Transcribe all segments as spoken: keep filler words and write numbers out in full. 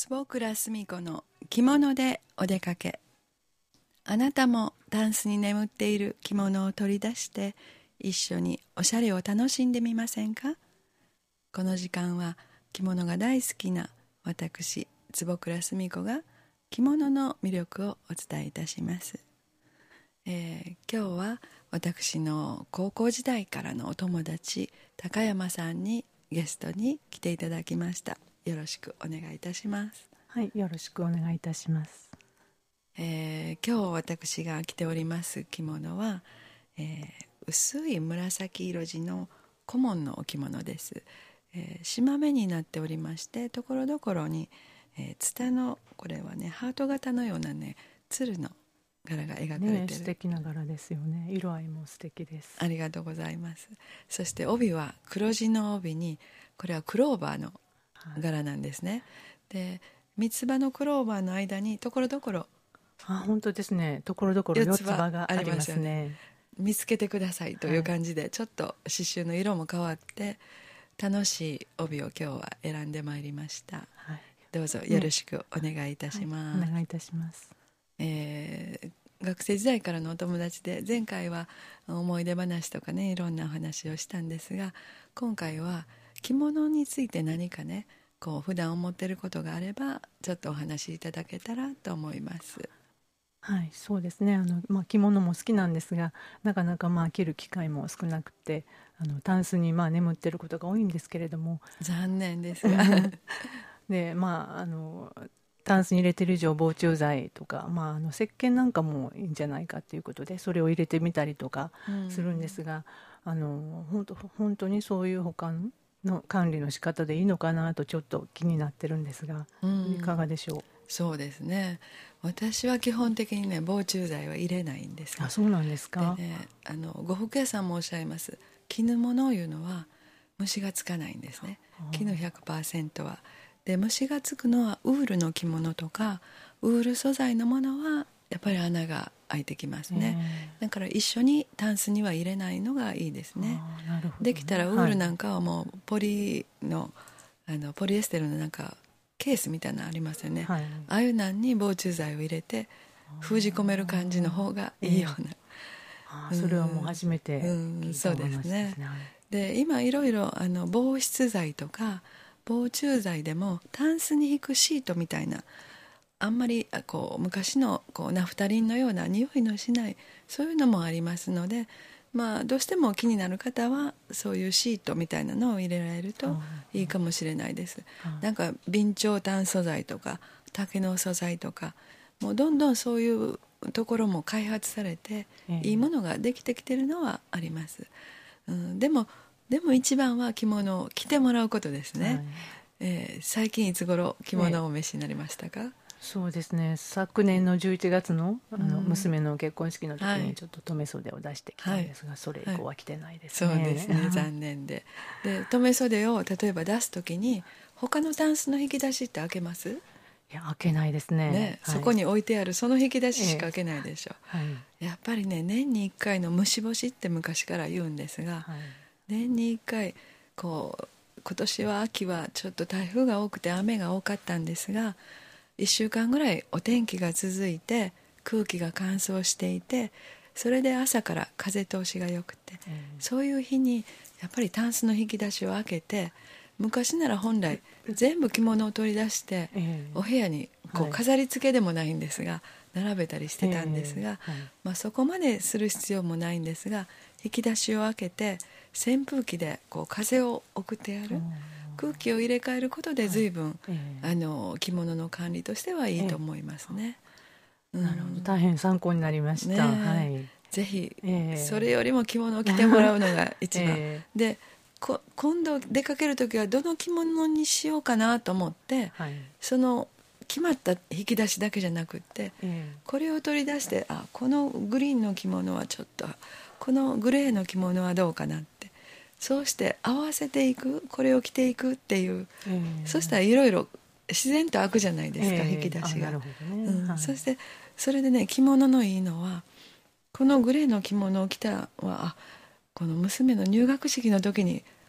坪倉澄子の着物でお出かけ。あなたもタンスに眠っている着物を取り出して一緒におしゃれを楽しんでみませんか。この時間は着物が大好きな私坪倉澄子が着物の魅力をお伝えいたします。えー、今日は私の高校時代からのお友達高山さんにゲストに来ていただきました。よろしくお願いいたします。 はい、よろしくお願いいたします。 えー、今日私が着ております着物は、えー、薄い紫色地の小紋のお着物です。えー、縞目になっておりまして、ところどころに、えー、ツタのこれはねハート型のようなね鶴の柄が描かれている、 ね、素敵な柄ですよね。色合いも素敵です。 ありがとうございます。そして帯は黒地の帯に、これはクローバーの柄なんですね、はい、で三つ葉のクローバーの間にところどころ、 あ、本当ですね、ところどころ四つ葉がありますね。 見つけてくださいという感じで、はい、ちょっと刺繍の色も変わって楽しい帯を今日は選んでまいりました、はい、どうぞよろしくお願いいたします、 はい、お願いいたします。 えー学生時代からのお友達で、前回は思い出話とかねいろんなお話をしたんですが、今回は着物について何かねこう普段思っていることがあればちょっとお話しいただけたらと思います。 はい、そうですね。あの、まあ、着物も好きなんですが、なかなかまあ着る機会も少なくて、あのタンスにまあ眠っていることが多いんですけれども、 残念ですがで、まああのタンスに入れてる以上防虫剤とか、まあ、あの石鹸なんかもいいんじゃないかということでそれを入れてみたりとかするんですが、うん、あの本当、本当にそういう保管の管理の仕方でいいのかなとちょっと気になってるんですが、うん、いかがでしょう。 そうですね、私は基本的にね防虫剤は入れないんです。 あ、そうなんですか。 でね、あの呉服屋さんもおっしゃいます。絹物をいうのは虫がつかないんですね、絹 ひゃくパーセント は。で虫がつくのはウールの着物とかウール素材のものはやっぱり穴が開いてきますね、だから一緒にタンスには入れないのがいいですね。 なるほどね。 できたらウールなんかはもうポリの、はい、あのポリエステルのなんかケースみたいなのありますよね、はい、ああいうのに防虫剤を入れて封じ込める感じの方がいいような、 あ、それはもう初めて聞いたお話ですね。 で今いろいろあの防湿剤とか防虫剤でもタンスに引くシートみたいな、あんまりこう昔のこうナフタリンのような匂いのしないそういうのもありますので、まあ、どうしても気になる方はそういうシートみたいなのを入れられるといいかもしれないです。なんか備長炭素材とか竹の素材とかもうどんどんそういうところも開発されて、えー、いいものができてきてるのはあります、うん、でもでも一番は着物を着てもらうことですね、はい、えー、最近いつ頃着物をお召しになりましたか。えー、 そうですね、昨年のじゅういちがつ の, あの娘の結婚式の時にちょっと留め袖を出してきたんですが、はい、それ以降は着てないですね、 はいはい、そうですね残念でで留め袖を例えば出す時に他のタンスの引き出しって開けます？ いや開けないです ね, ね、 はい、そこに置いてあるその引き出ししか開けないでしょ、えーはい、やっぱりね年にいっかいの虫干しって昔から言うんですが、はい、年にいっかいこう今年は秋はちょっと台風が多くて雨が多かったんですが、いっしゅうかんぐらいお天気が続いて空気が乾燥していて、それで朝から風通しが良くて、うん、そういう日にやっぱりタンスの引き出しを開けて、昔なら本来全部着物を取り出してお部屋にこう飾り付けでもないんですが並べたりしてたんですが、まあ、そこまでする必要もないんですが、引き出しを開けて扇風機でこう風を送ってやる、空気を入れ替えることで随分、はい、あの着物の管理としてはいいと思いますね、 うん、なるほど、大変参考になりました、ね、はい、 ぜひ、えー、それよりも着物を着てもらうのが一番、えー、でこ今度出かけるときはどの着物にしようかなと思って、はい、その決まった引き出しだけじゃなくって、えー、これを取り出して、あ、このグリーンの着物はちょっと、このグレーの着物はどうかなって、そうして合わせていく、これを着ていくっていう、えー、そしたらいろいろ自然と開くじゃないですか、えー、引き出しが、ね、うん、はい、そしてそれでね、着物のいいのはこのグレーの着物を着たらは、あ、この娘の入学式の時に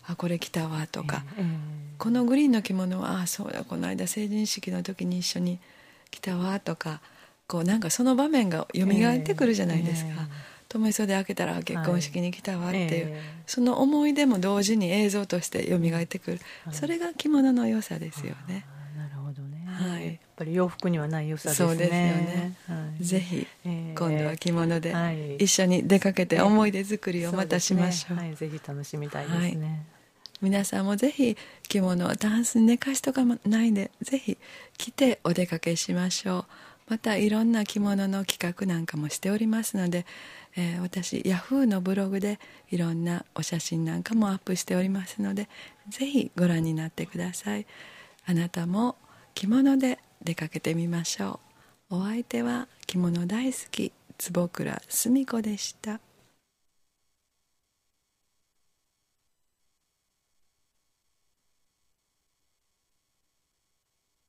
あこれ着たわとか、 えーえー、 このグリーンの着物はあそうだこの間成人式の時に一緒に着たわとか、こうなんかその場面が蘇ってくるじゃないですか、えーえー、留め袖開けたら結婚式に来たわっていう、はい、えー、その思い出も同時に映像として蘇ってくる、はい、それが着物の良さですよね。 なるほどね、 はい、 やっぱり洋服にはない良さですね。 そうですよね、はい、ぜひ、えー、今度は着物で一緒に出かけて思い出作りをまたしましょう、 えーね、はい、ぜひ楽しみたいですね、はい、 皆さんもぜひ着物はタンスに寝かしとかないでぜひ着てお出かけしましょう。またいろんな着物の企画なんかもしておりますので、えー、私ヤフーのブログでいろんなお写真なんかもアップしておりますので、ぜひご覧になってください。あなたも着物で出かけてみましょう。お相手は着物大好き坪倉澄子でした。